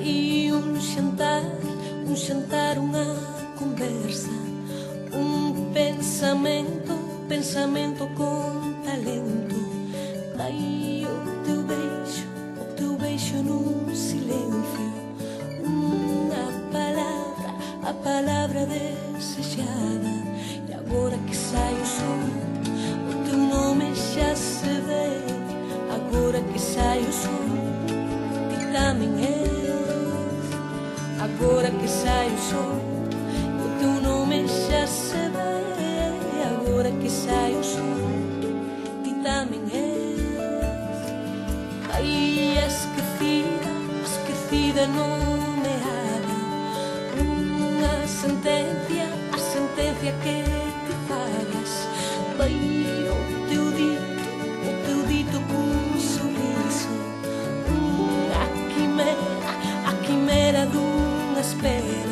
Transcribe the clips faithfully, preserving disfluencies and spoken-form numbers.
Hai un xantar, un xantar, unha conversa, un pensamento, pensamento con talento. Hai o teu beixo, o teu beixo nun silencio, unha palabra, a palabra desexada. E agora que sai o sol, o teu nome xa se ve. Agora que sai o sol, ti tamén és. Agora que sai o sol, o teu nome xa se ve. Agora que sai o sol, ti tamén és. Aí esquecida, esquecida nomeada, unha sentencia, a sentencia que ti fagas. Vai o teu dito, o teu dito cun sorriso, unha quimera, a quimera dunha espera.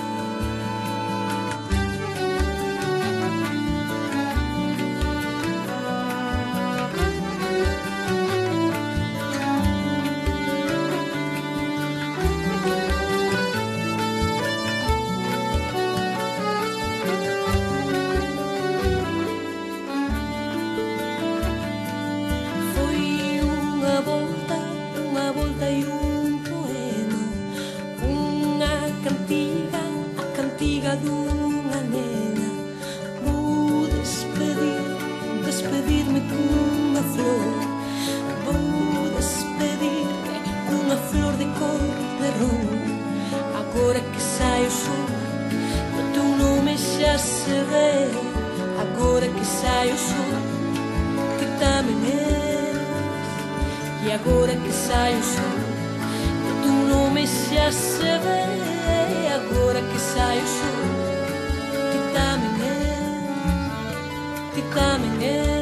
Dunha nena, vou despedir, despedirme cunha flor. Vou despedirme cunha flor de cor de ron. Agora que sai o sol, o teu nome xa se ve. Agora que sai o sol, ti tamén és. E agora que sai o sol, o teu nome xa se ve. Agora que sai o sol, ti tamén és, ti tamén és.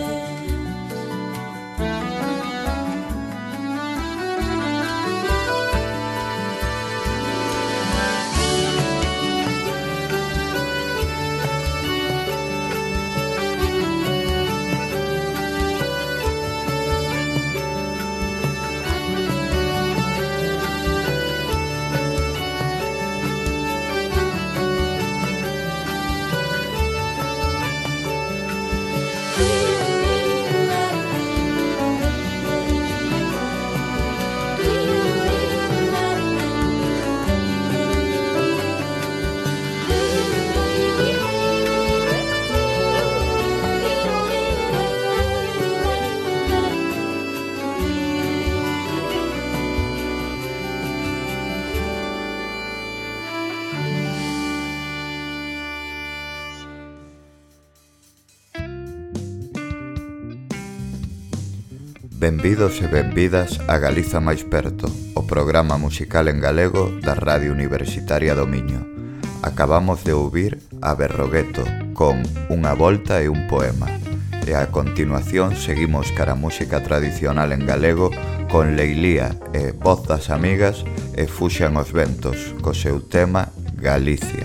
Benvidos e benvidas a Galiza máis perto, o programa musical en galego da Radio Universitaria do Miño. Acabamos de ouvir a Berrogueto con Unha volta e un poema. E a continuación seguimos cara a música tradicional en galego con Leilía e Voz das Amigas e Fuxan os Ventos co seu tema Galicia.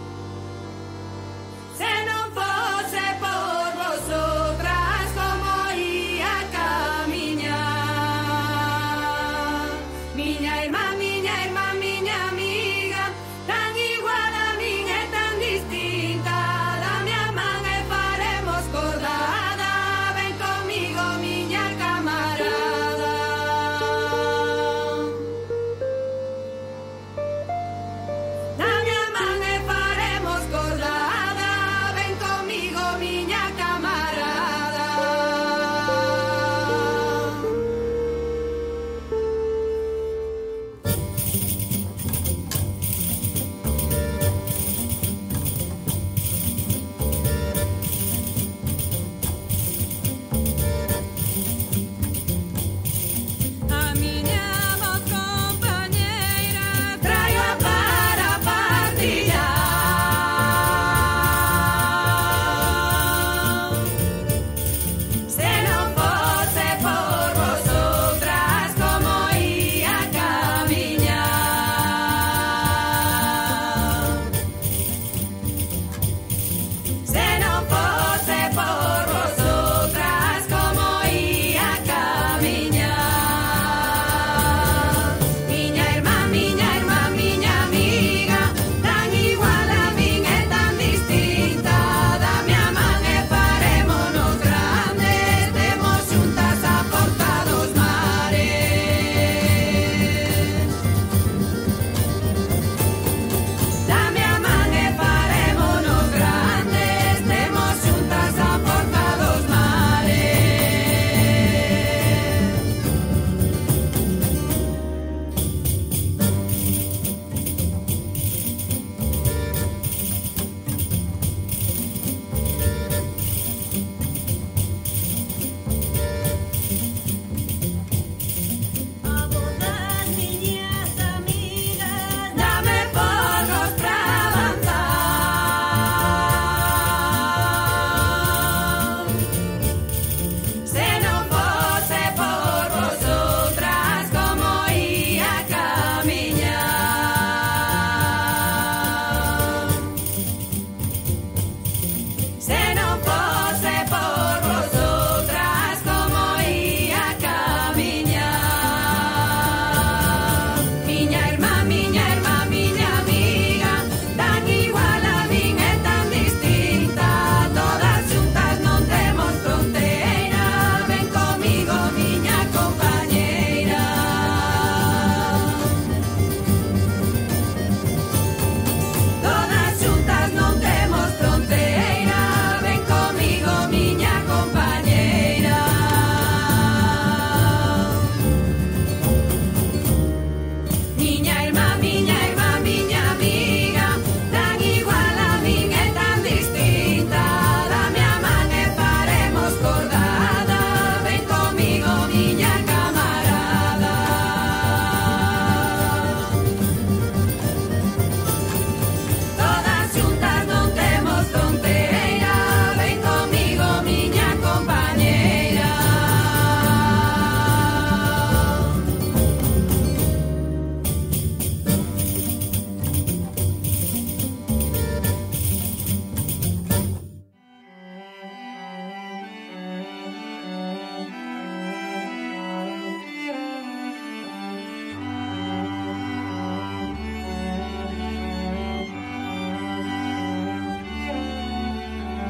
Se non fose por vosotras como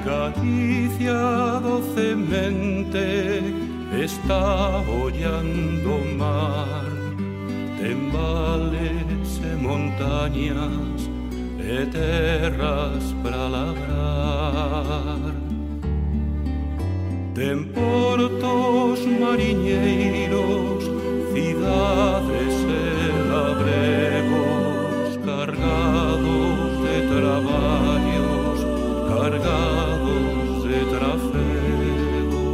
Galicia docemente está ollando o mar, ten vales e montañas e terras para labrar, ten portos mariñeiros, cidades e labregos cargados de traballos, cargados de trafego.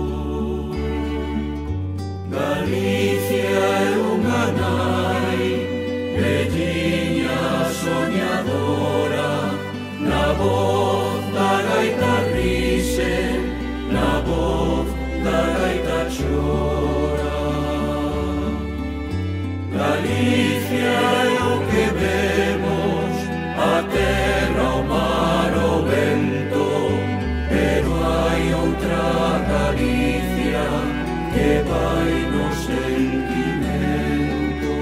Galicia é unha nai, velliña soñadora, na voz da gaita rise, na voz da gaita chora. Galicia é o que vemos, a terra, o mar, o vento, pero hai outra Galicia que vai no sentimento.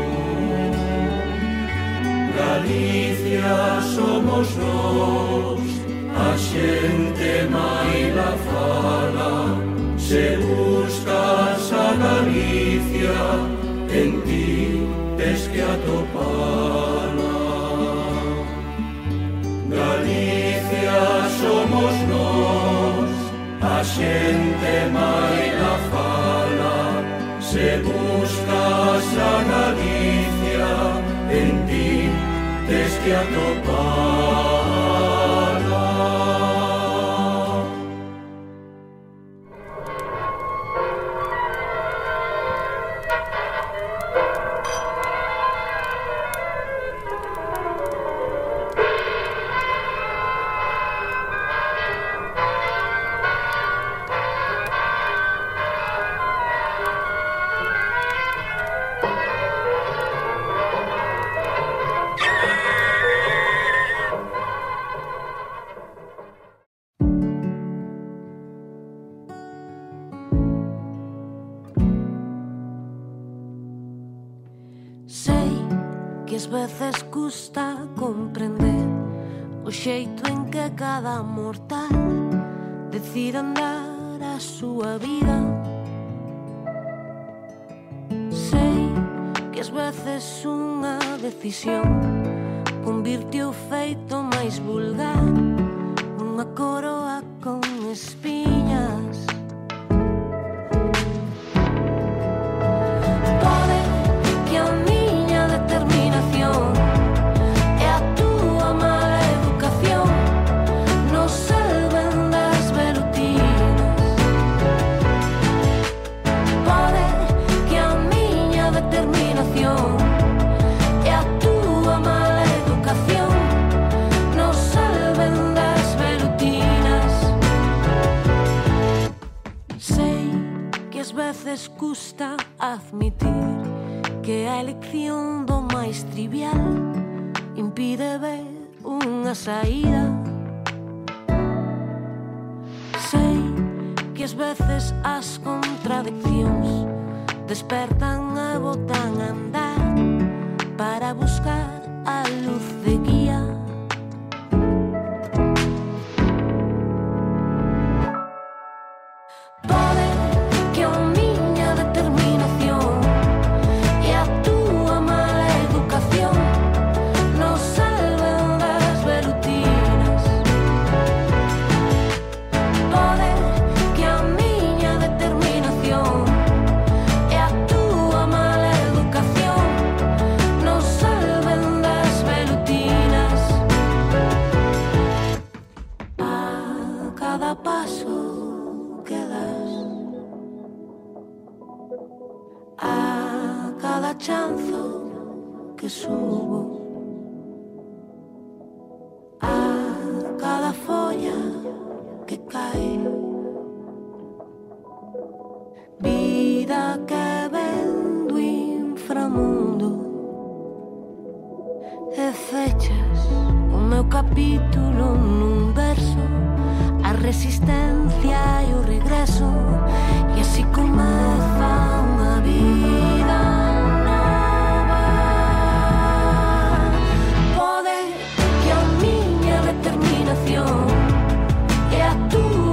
Galicia somos nós, a xente maila fala, se buscas a Galicia, en ti tes que atopala. Galicia somos nós, a xente maila fala, se buscas a Galicia, en ti tes que atopala. Veces custa comprender o xeito en que cada mortal decide andar a súa vida. Sei que ás veces unha decisión convirte o feito máis vulgar nunha coroa con espiñas. Pode que a miña determinación e a túa mala educación nos salven das velutinas. Pode que a miña determinación e a túa mala educación nos salven das velutinas. Sei que ás veces custa admitir que a elección do máis trivial impide ver unha saída. Sei que ás veces as contradiccións despertan e botan a andar para buscar a luz de guía. Pode que a miña determinación e a túa mala educación nos salven das velutinas. Pode que a miña determinación e a túa mala educación nos salven das velutinas. A cada paso que das, a cada chanzo que subo, a cada folla que cae, vida que ven do inframundo, e fechas o meu capítulo nun verso, a resistencia e o regreso, e así comeza unha vida nova. Pode que a miña determinación e a túa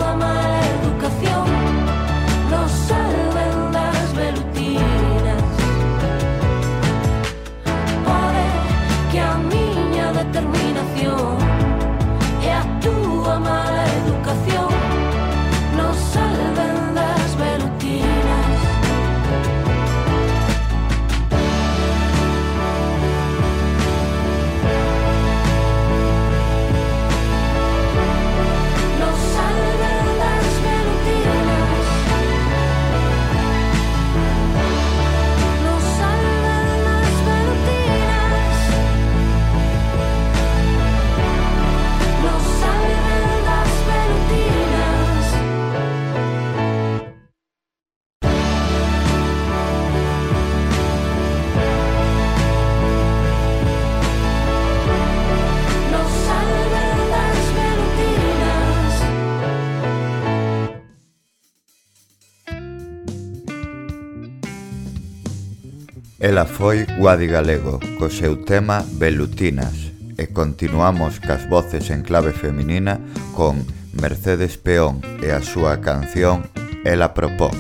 Ela foi Guadi Galego, co seu tema Velutinas, e continuamos cas voces en clave feminina con Mercedes Peón e a súa canción Ela Propón.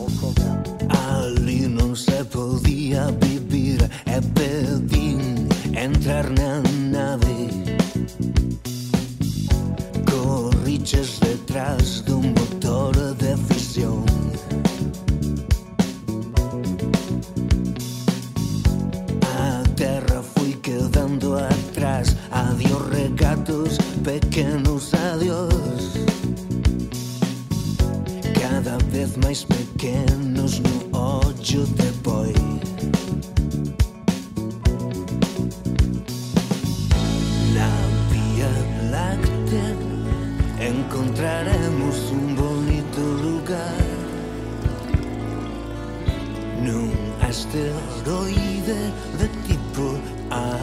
Ali non se podía vivir e pedín entrar na nave. Corriches detrás dun motor de fisión. A terra fui quedando atrás. Adiós regatos, pequenos adiós. Cada vez máis pequenos no ollo de boi. Na Vía Láctea encontraremos un bonito lugar, nun asteroide de tipo A.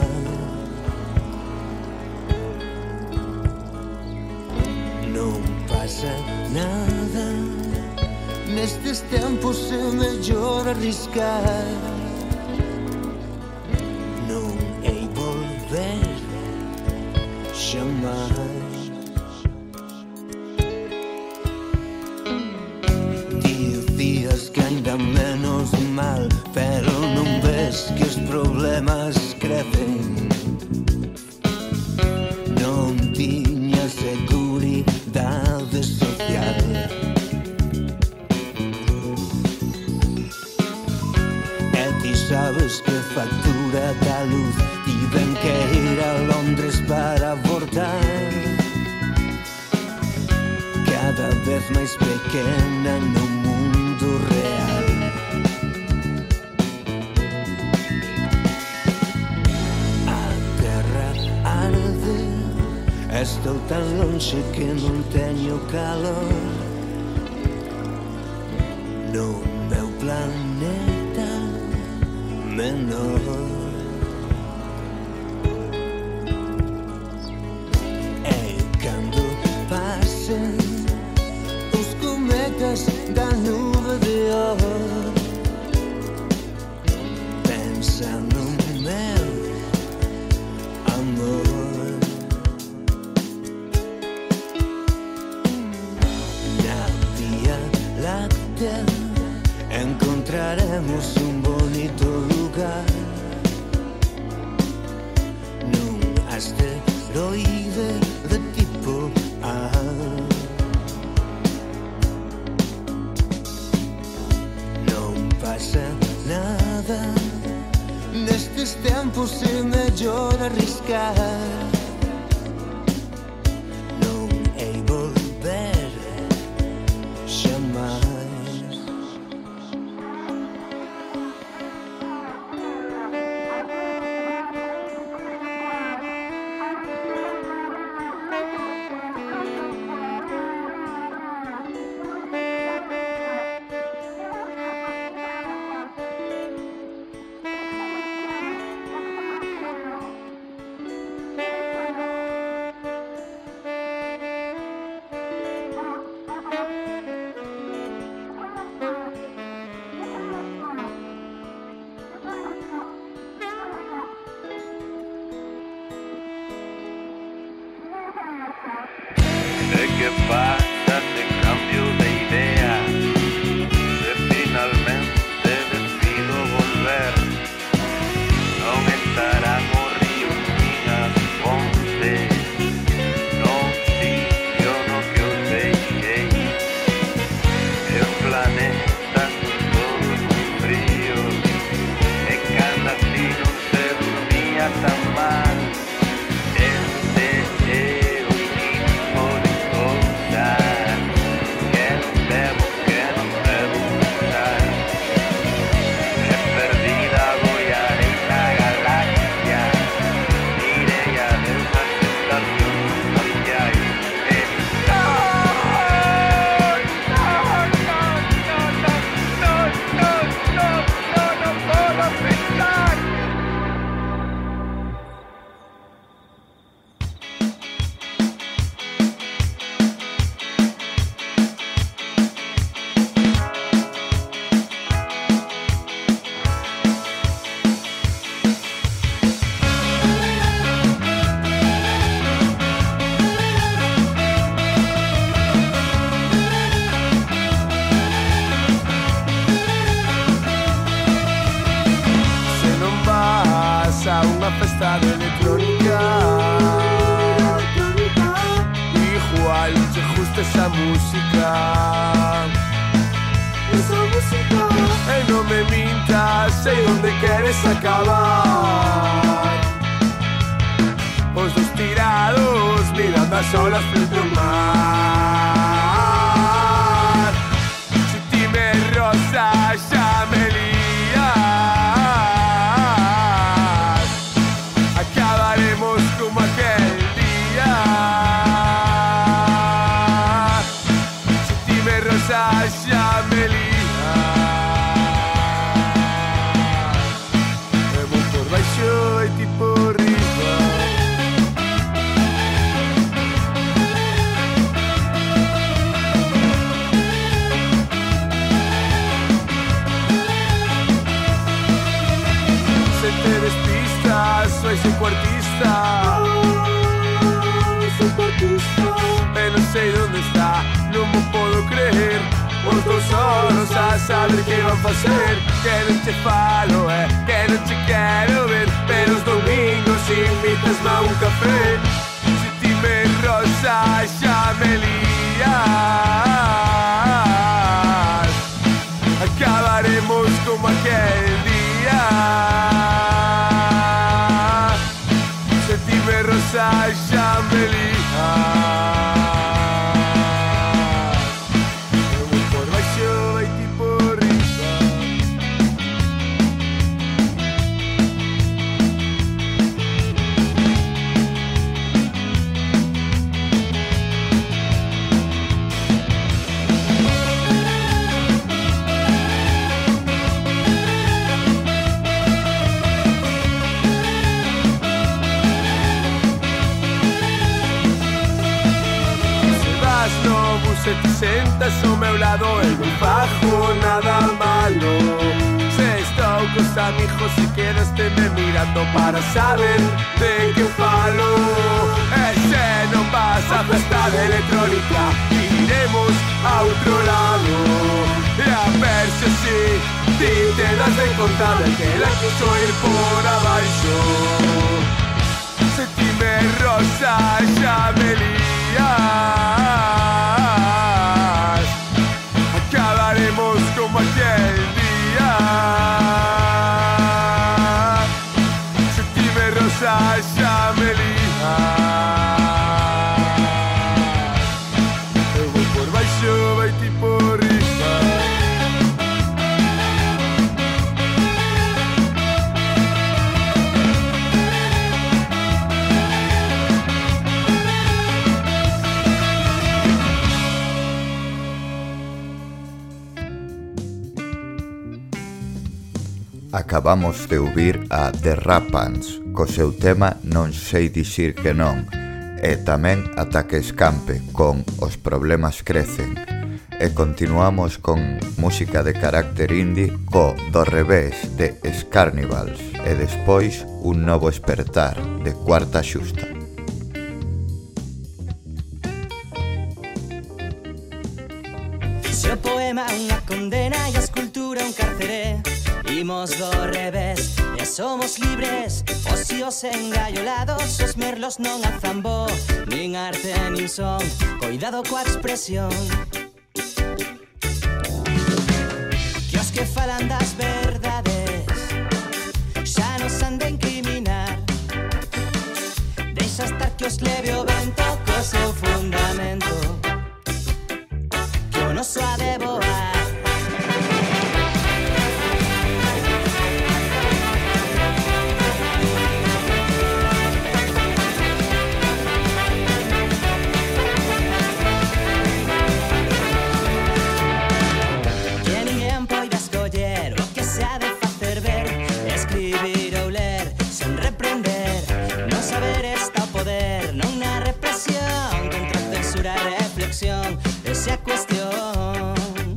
Non pasa nada, nestes tempos é mellor arriscar. Non hei volver xamais. Dicías que ainda menos mal, pero non ves que os problemas crecen. Non tiña seguridade social. E ti sabes que factura da luz, tiven que ir a Londres para abortar. Cada vez máis pequena no mundo real. A terra arde, estou tan longe que non teño calor. No meu planeta menor. E cando pasen os cometas da nube de ouro, pensa no meu amor. Na Vía Láctea encontraremos un bonito lugar, nun asteroide de tipo A. Non pasa nada, nestes tempos é mellor arriscar. Non hei volver xamais. festa de electrónica. Igual te gusta esa música. Esa música. Hey, no me mintas, sé dónde quieres acabar. Os dos tirados mirando a solas frente ao mar. Si ti me rozas xa me lías. Acabaremos como aquel día. Si ti me rozas xa me lías. Me vou por baixo e ti por riba. Soy su cuartista, soy cuartista. Pero no sé dónde está, no me puedo creer. Os dos solos a saber que van a hacer. Que no te falo, eh, que no te quiero ver. Pero los domingos invitas-me a un café. Si ti me rozas ya me lías. Acabaremos como aquel día. Rosas ya me lías. Me voy por baixo e ti por riba. Se te sentas ao meu lado e non fajo nada malo. Se estou cos amigos e quedas teme mirando para saber de que falo. E se non vas a festa de electrónica iremos a outro lado. E a ver se así ti te das de conta de que la quiso ir por abaixo. Se ti me rozas xa me lías. Acabaremos como aquel día. Si ti me rozas ya me lías. Eu vou por baixo, vai ti por riba. Acabamos de ouvir a The Rapans co seu tema Non sei dicir que non e tamén Ataque Escampe con Os problemas crecen e continuamos con música de carácter indie co Do revés de Scarnivals e despois Un novo espertar de Cuarta Xusta. Se o poema unha condena e a escultura un carceré. Imos do revés e somos libres. Os íos engaiolados, os merlos non a zambó. Nin arte nin son, cuidado coa expresión. Que os que falan das verdades xa nos han de incriminar. Deixa estar que os leve o vento co seu fundamento. Que o noso ha de voar. Esa cuestión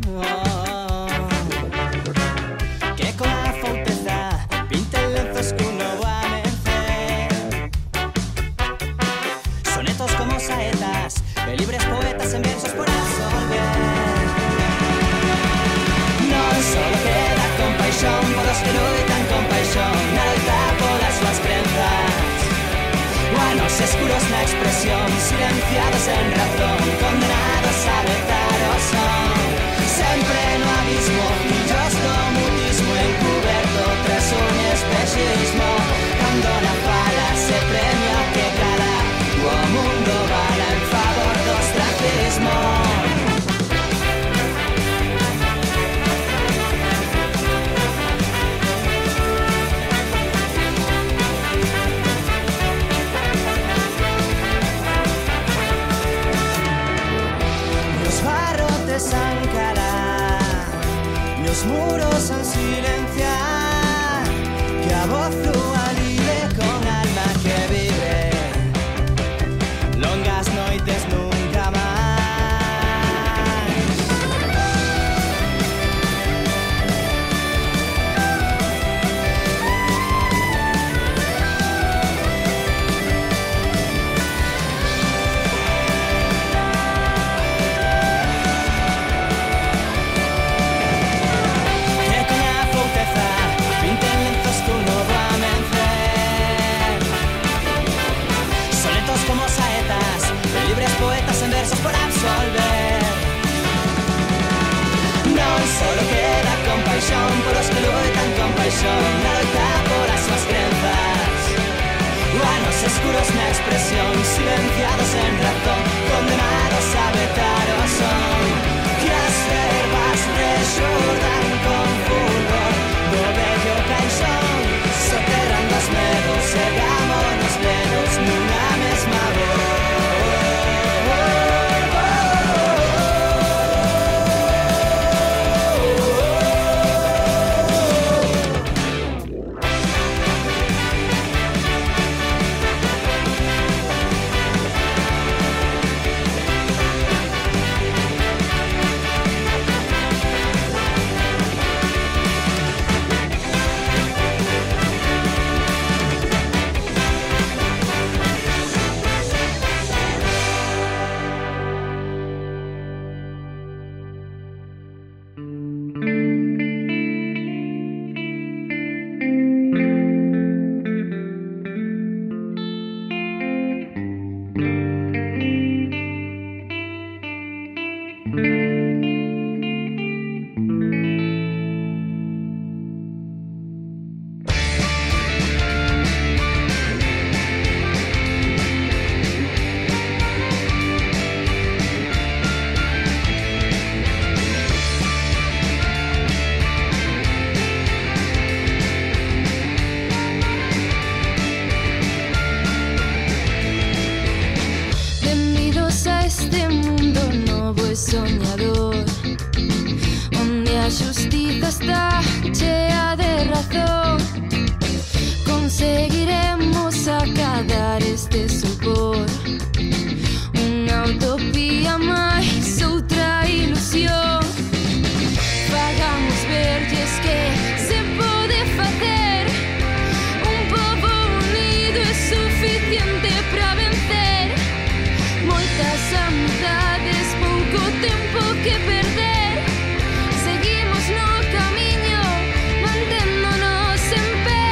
que con la fouteza pinten lenzos cun novo amencer. Sonetos como saetas de libres poetas en versos por absolver. Non solo queda compaixón por os que loitan con paixón na loita polas súas crenzas. escuros na expresión, silenciados en razón, condenados a vetar o son. Sempre no abismo, fillos do mutismo, encuberto tras un espexismo. Cando na fala se premia que cala, o mundo bala en favor do ostracismo. San calar, los muros en silenciar, que a voz libre con alma que vive, longas noites nunca más. Por absolver, non solo queda compaixón por os que loitan con paixón, na loita por as súas crenzas. Anos escuros na expresión, silenciados en razón, condenados a vetar o son. Que as verbas rexurdan con fulgor do bello caixón, soterrando os medos, segámonos plenos nunha mesma voz. Soñador, onde a xustiza está chea de razón, conseguiremos acadar este solpor, unha utopía máis, outra ilusión. Vagamos verlles que se pode facer, un pobo unido é suficiente para vencer. Moitas amizades, pouco tempo que perder, seguimos no camiño, manténdonos en pé.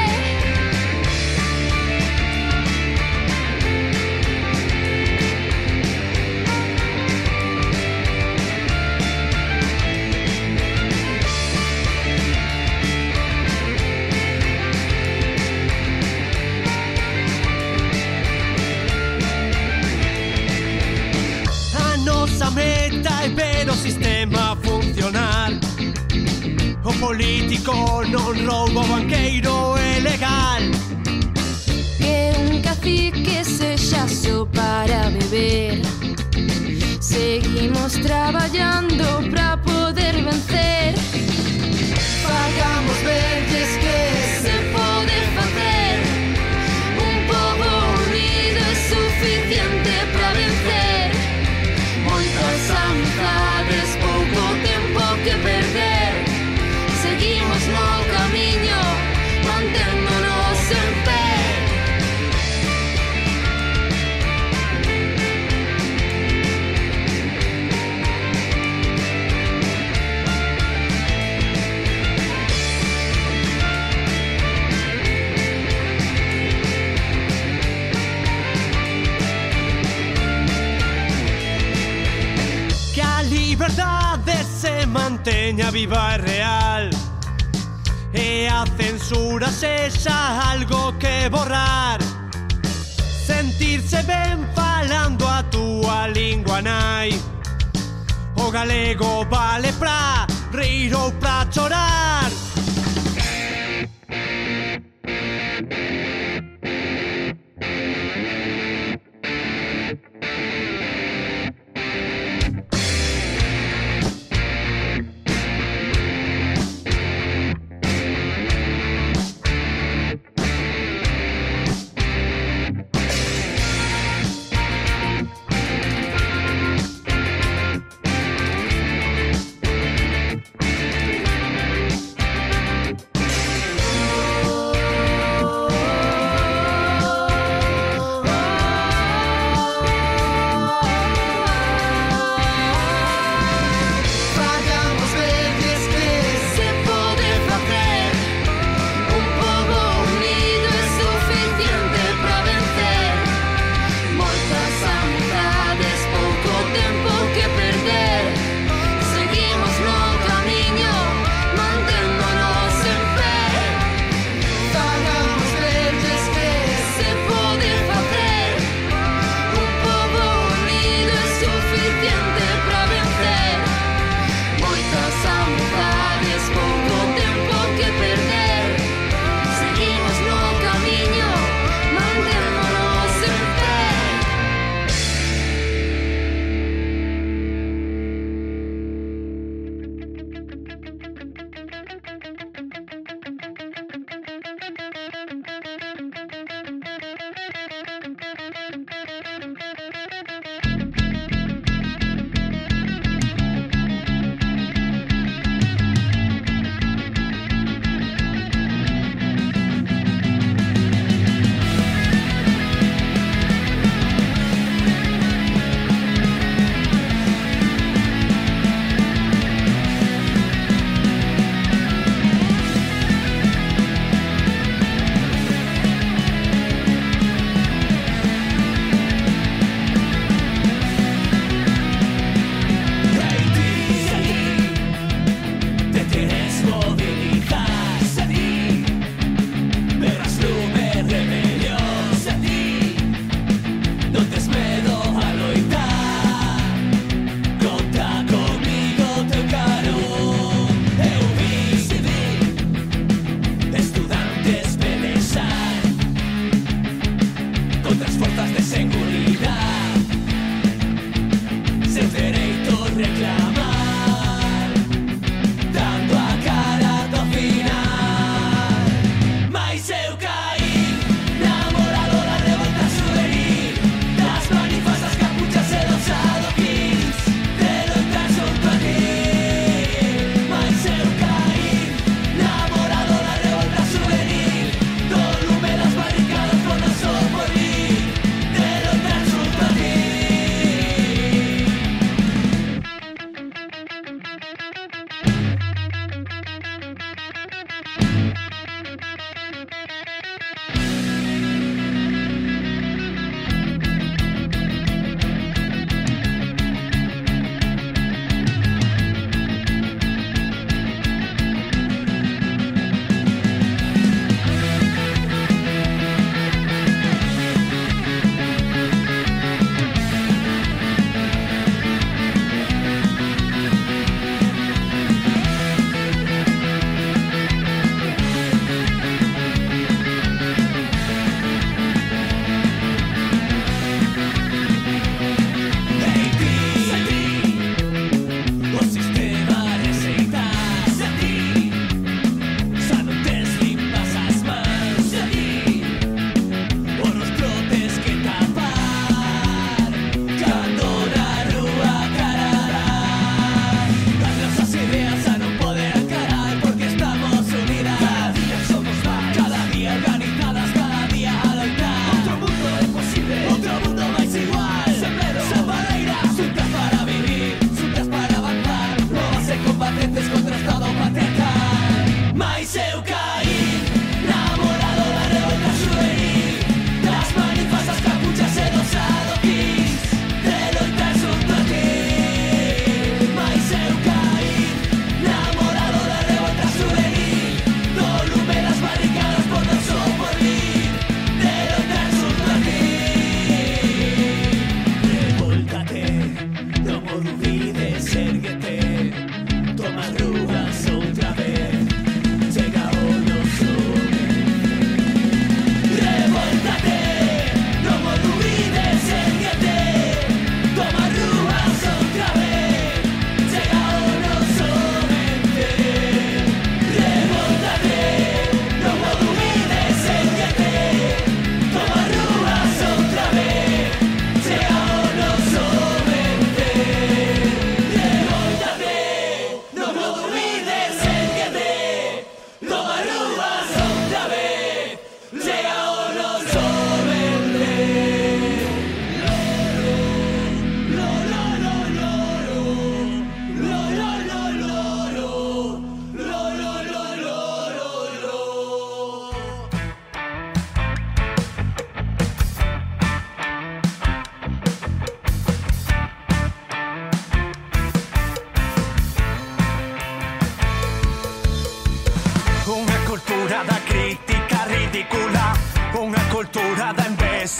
A nosa meta é ver o sistema funcionar. O político non rouba, o banqueiro é legal. Que un cacique sexa só para beber. Seguimos traballando para poder vencer. Fagamos verlles que se pode facer, un pobo unido é suficiente para vencer. Moitas amizades, pouco tempo que perder, seguimos no camiño, manténdonos en pé. liberdade se manteña viva e real, e a censura sexa algo que borrar. Sentirse ben falando a túa lingua nai. O galego vale pra rir ou pra chorar.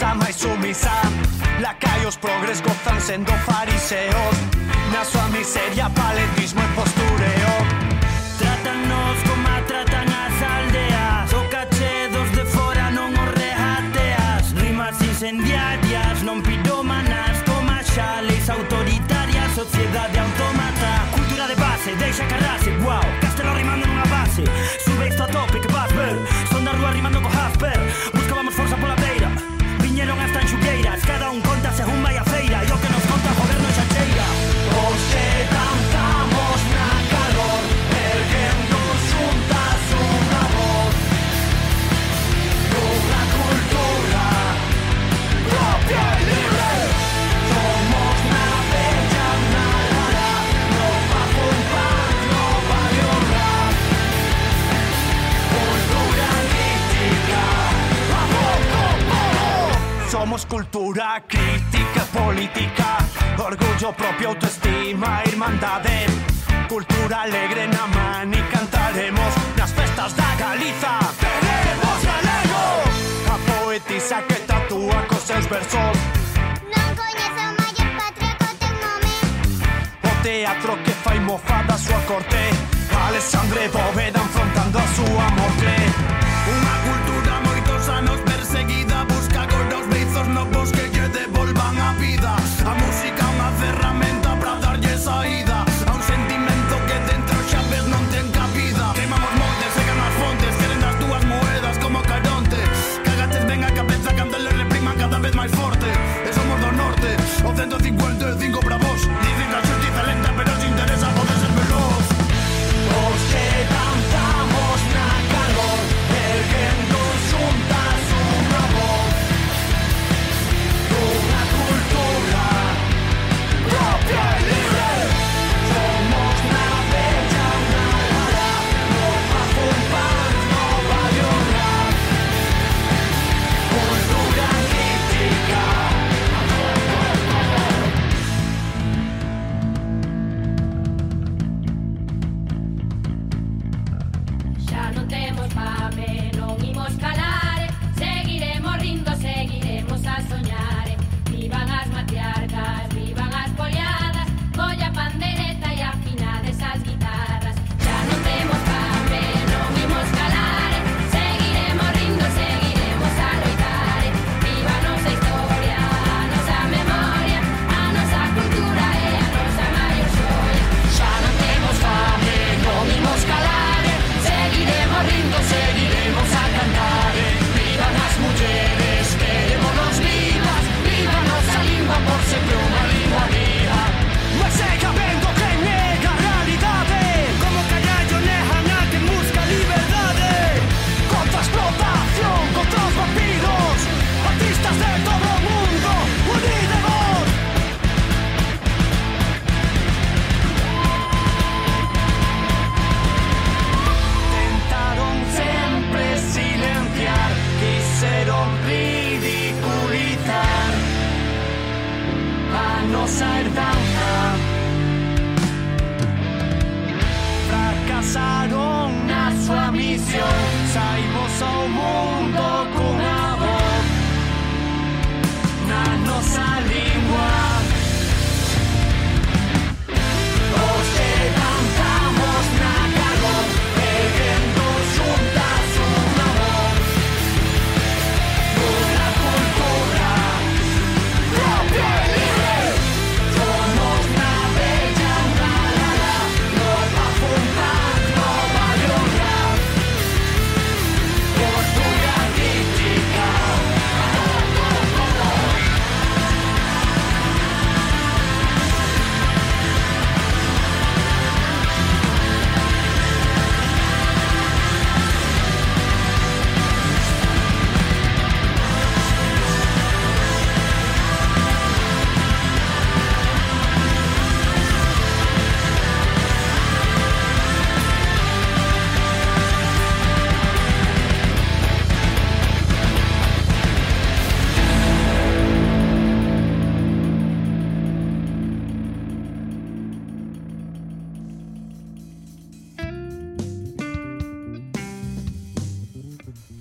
a máis sumisa. Lacaios progres gozan sendo fariseos, na súa miseria paletismo e postureo. Trátanos como a tratan as aldeas, o caché dos de fora non os regateas. Rimas incendiarias, non pirómanas, toma xa leis autoritarias, sociedade autómata. Cultura de base, deixa carrase, guau, Castelo rimando nunha base. Sube isto a tope que vas ver, son da rúa rimando co Hasper. Buscábamos forza pola beira, viñeron hasta en xugueiras. Cada un conta según vai a feira, e o que nos conta o goberno xa cheira. Hoxe danzamos na calor, erguendo xuntas unha voz, nunha cultura propia e libre. Somos na bella, na lara, no bajo un pan, no barrio rap. Cultura crítica, a poco, poco. Somos cultura crítica, política, orgullo propio, autoestima, irmandade. Cultura alegre na man e cantaremos nas festas da Galiza. Queremos galego! A poetisa que tatúa cos seus versos, Non coñezo maior patria co teu nome. o teatro que fai mofa da súa corte, Alexandre Bóveda enfrontando a súa morte. Unha cultura moitos anos perseguida, busca agora os beizos novos que lle devolvan a vida. A música unha ferramenta para darlle saída a un sentimento que dentro xa ves non ten cabida. Queimamos montes, secan as fontes, queren das dúas moedas como Caronte. Cagates ben a cabeza cando le repriman cada vez máis forte. E somos do norte, o ciento cincuenta e cinco para vos. Dicen que a xustiza lenta pero sin tener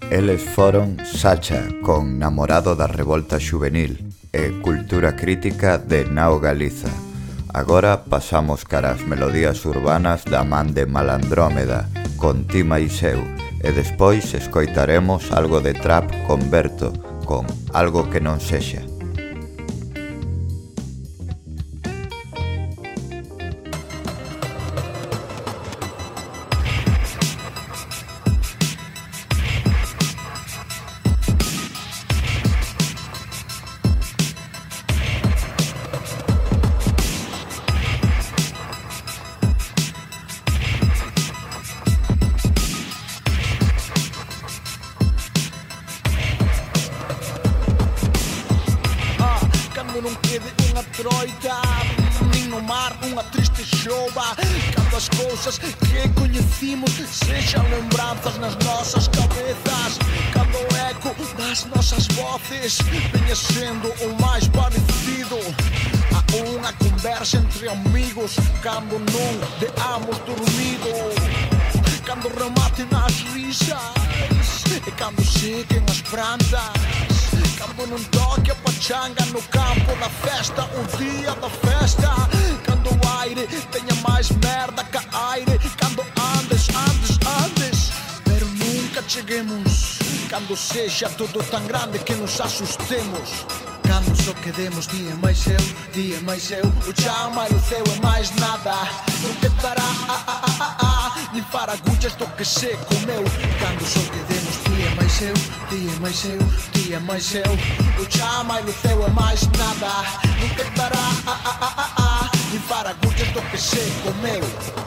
Eles foron Sacha con Namorado da Revolta Xuvenil e Cultura Crítica de Nao Galiza. Agora pasamos cara as melodías urbanas da man de Malandrómeda con Ti Mais Eu e despois escoitaremos algo de trap con Berto con Algo que non sexa. Venha sendo o mais parecido a unha conversa entre amigos cando non deamos dormido, cando rematen as risas e cando sequen as prantas, cando non toque a pachanga no campo da festa, o día da festa, cando o aire teña máis merda que aire, cando andes, andes, andes pero nunca cheguemos, cando sexa todo tan grande que nos asustemos, cando só quedemos día máis eu, día máis eu, o chama e o ceo e máis nada non quedará, ah, ah, ah, ah, ah, nin para agullas do que se comeu, cando só quedemos día máis eu, día máis eu, día máis eu, o chama e o ceo e máis nada non quedará, ah, ah, ah, ah, ah, nin para agullas do que se comeu,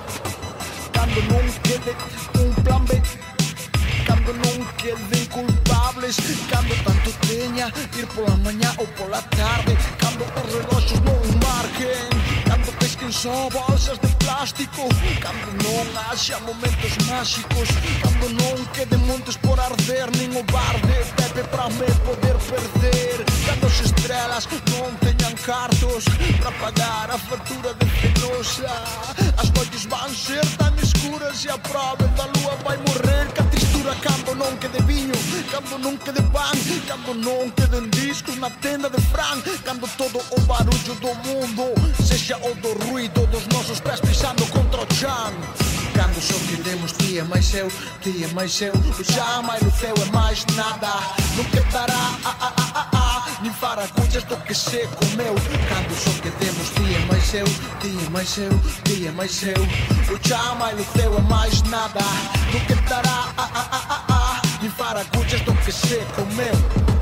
cando non quede un plan B, cando non queden culpables, cando tanto teña ir pola mañá ou pola tarde, cando os reloxos non marquen, cando pesquen só bolsas de plástico, cando non haxa momentos máxicos, cando non queden montes por arder, nin o bar de Pepe pra me poder perder, cando as estrelas non teñan cartos pra pagar a factura de Fenosa, as noites van ser tan escuras e a prova da lúa vai morrer, que a tristura cando non quede viño, cando non quede pan, cando non queden discos na tenda de Fran, cando todo o barullo do mundo sexa o do ruido dos nosos pés pisando contra o chan, cando só quedemos día máis eu, día máis eu, o chama e o ceo e máis nada non quedará, ah, ah, ah, ah, ah, nin faragullas do que se comeu, cando só quedemos día máis eu, día máis eu, día máis eu, o chama e o ceo e máis nada non quedará, ah, ah, ah, ah, ah, nin faragullas do que se comeu.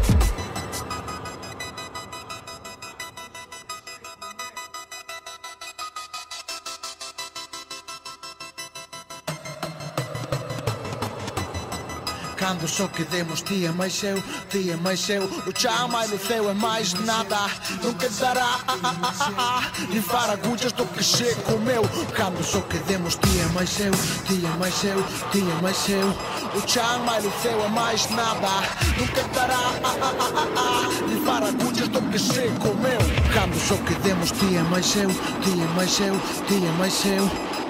Cando só quedemos día máis eu, día máis eu, o chama e o ceo e máis nada non quedará, ah, ah, ah, ah, ah, nin faragullas do que se comeu, cando só quedemos día máis eu, día máis eu, día máis eu, o chama e o ceo e máis nada non quedará, ah, ah, ah, ah, ah, nin faragullas do que se comeu, cando só quedemos día máis eu, día máis eu, día máis eu.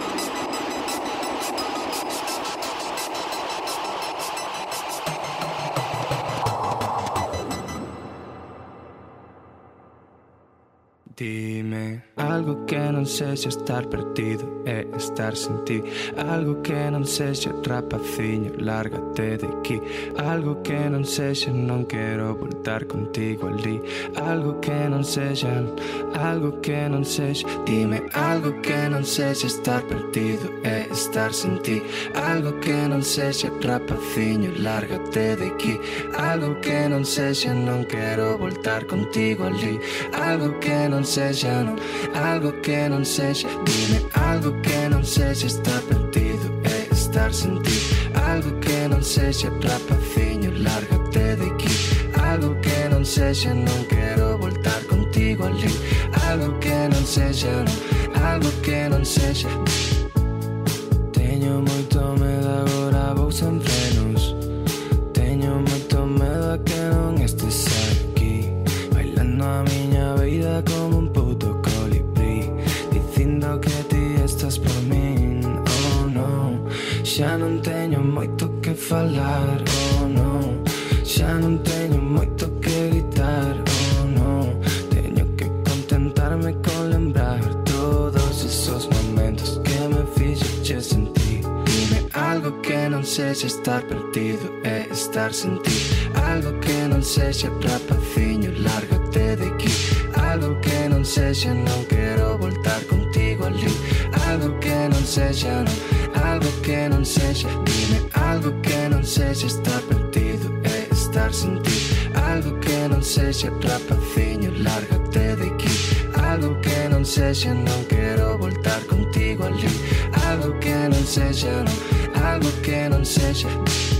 Dime algo que non sexa estar perdido e estar sen ti, algo que non sexa rapaciño, lárgate de aquí, algo que non sexa non quero voltar contigo alí, algo que non sexa, algo que non sexa. Dime algo que non sexa estar perdido e estar sen ti, algo que non sexa rapaciño, lárgate de aquí, algo que non sexa non quero voltar contigo alí, algo que non sexa, algo que non sexa. Dime algo que non sexa estar perdido e estar sen ti, algo que non sexa rapaciño, lárgate de aquí, algo que non sexa non quero voltar contigo alí, algo que non sexa, algo que non sexa. Teño moito medo agora vou sen frenos, teño moito medo a que non estes aquí, bailando a miña vida como un puto colibrí, dicindo que ti estás por min. Oh no, xa non teño moito que falar. Oh no, Xa non teño moito que gritar, oh no. Teño que contentarme con lembrar todos esos momentos que me fixeche sentir. Dime algo que non sexa estar perdido e estar sen ti. Algo que non sexa rapaciño, lárgate de aquí. Algo que non sexa non quero voltar contigo ali. Algo que non sexa non, algo que non sexa. Dime algo que non sexa estar perdido e estar sen ti. Algo que non sexa rapaciño, lárgate de aquí. Algo que non sexa non quero voltar contigo ali. Algo que non sexa non, algo que non sexa.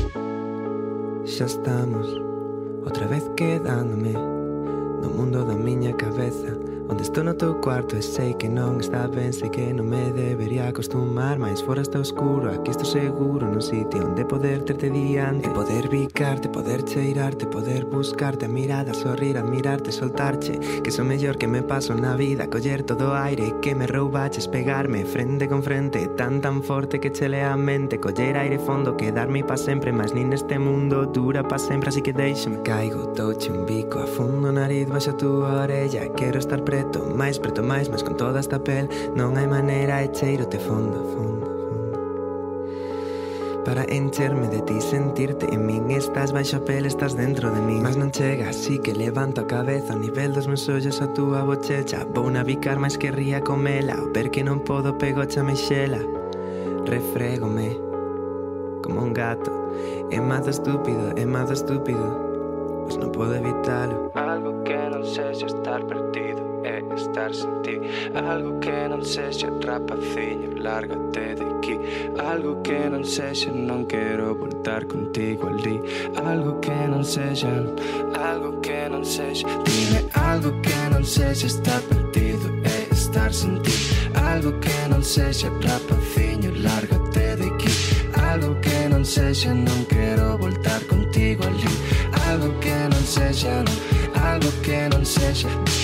Xa estamos outra vez quedándome no mundo da miña cabeza, onde estou no teu cuarto e sei que non está ben. Sei que non me debería acostumar, mas fora está oscuro. Aquí estou seguro nun sitio onde poder terte diante, e poder bicarte, poder cheirarte, poder buscarte, a mirada, sorrir, admirarte, soltarche. Que son mellor que me paso na vida, coller todo o aire que me roubaches, pegarme frente con frente, tan tan forte que chele a mente, coller aire fondo, quedarme pa sempre, mas nin neste mundo dura pa sempre, así que deixame. Caigo, touche un bico a fundo, nariz baixo a túa orella. Quero estar preto, máis preto, máis, máis con toda esta pel. Non hai maneira e cheiro te fondo, fondo, fondo, para encherme de ti, sentirte en min. Estás baixo a pel, estás dentro de min, mas non chega, así que levanto a cabeza ao nivel dos meus ollos, a túa bochecha. Vou navigar máis que ría comela, ao ver que non podo pego xa me xela. Refrégome como un gato, é mazo estúpido, é mazo estúpido, mas non podo evitalo. Algo que non sexa estar perdido é estar sen ti. Algo que non sexa rapaciño, lárgate de aquí. Algo que non sexa non quero voltar contigo ali. Algo que non sexa, algo que non sexa. Dime algo que non sexa estar perdido é estar sen ti. Algo que non sexa rapaciño, lárgate de aquí. Algo que non sexa non quero voltar contigo ali. Algo que non sexa non, algo que non sexa.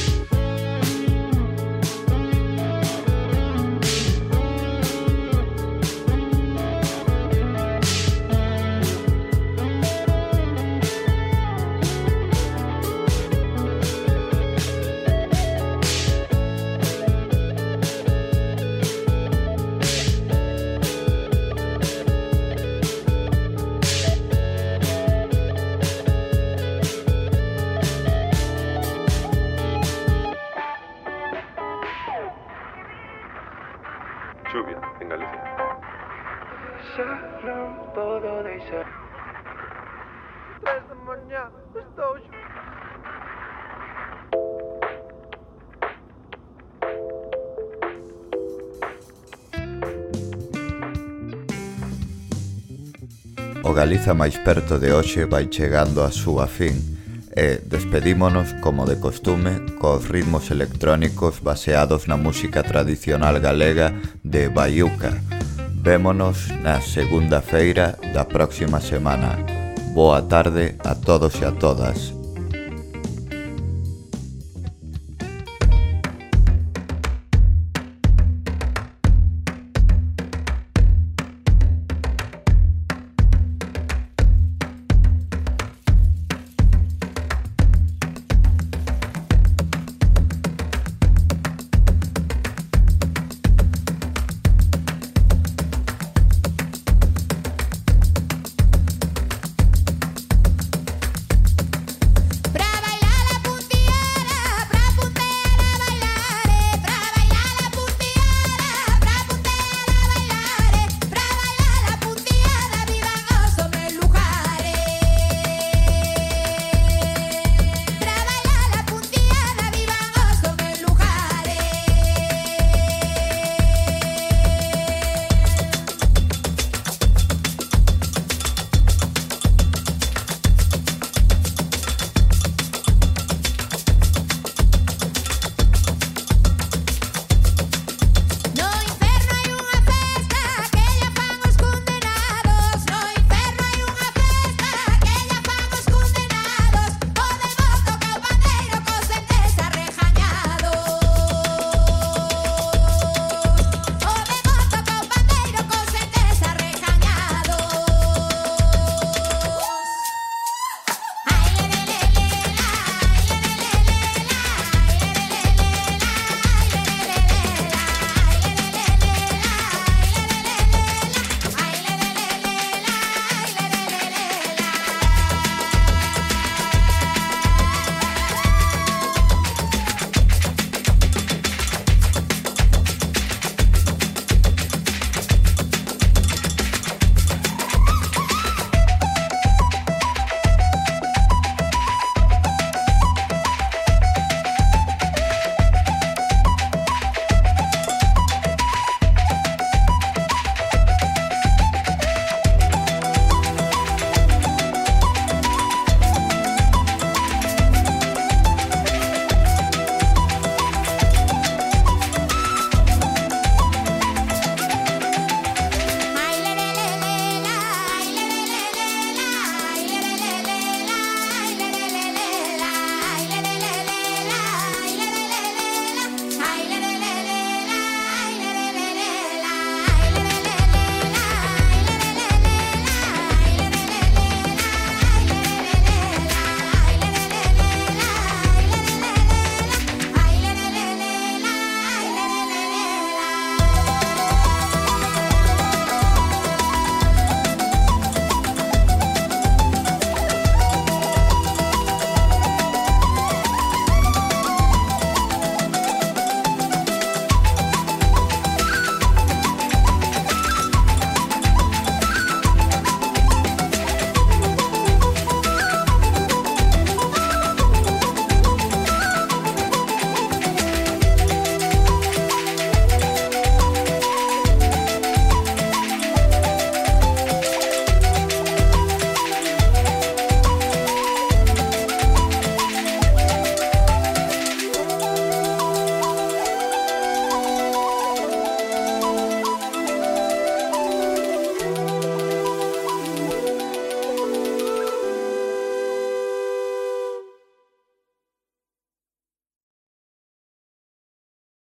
Chuvia en Galicia. Xa non podo deixar. Tres da mañá, estou O Galiza máis perto de hoxe vai chegando a súa fin e despedímonos, como de costume, cos ritmos electrónicos baseados na música tradicional galega de Baiuca. Vémonos na segunda feira da próxima semana. Boa tarde a todos e a todas.